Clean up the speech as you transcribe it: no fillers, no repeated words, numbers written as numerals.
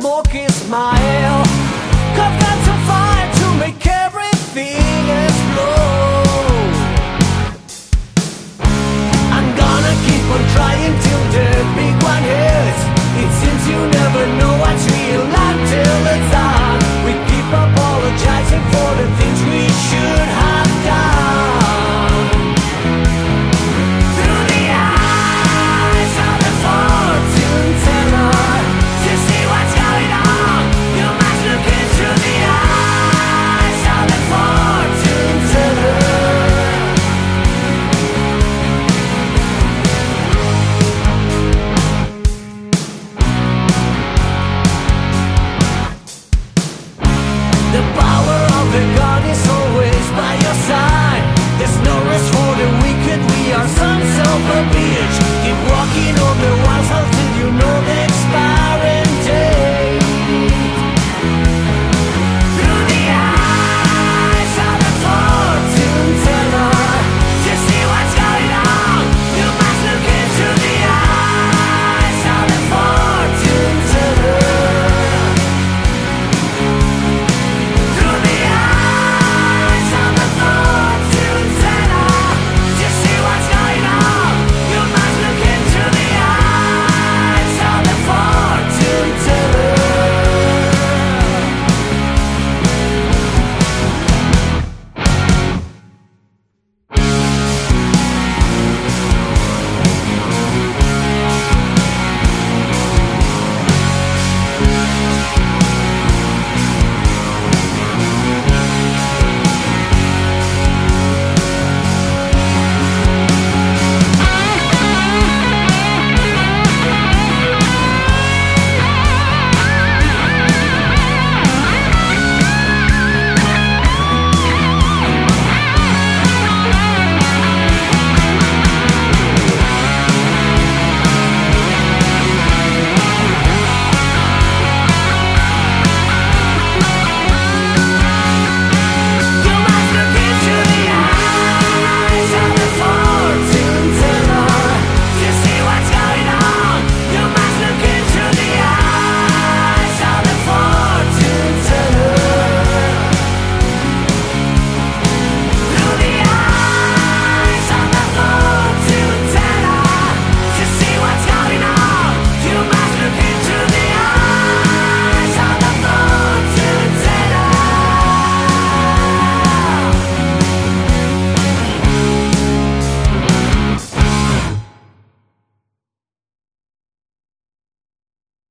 smoky smile. I've got some fire to make everything explode. I'm gonna keep on trying till the big one hits. It seems you never know what's real until it's done. We keep apologizing for the things we should have done. Through the eyes of the fortune teller, to see what's going on, you must look into the eyes of the fortune teller. The power of the God is always by your side. There's no rest for the wicked, we are sons of a bitch. Keep walking on the